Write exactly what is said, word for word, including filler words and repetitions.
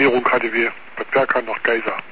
Sanierung K D W, Bad Berka noch Geiser.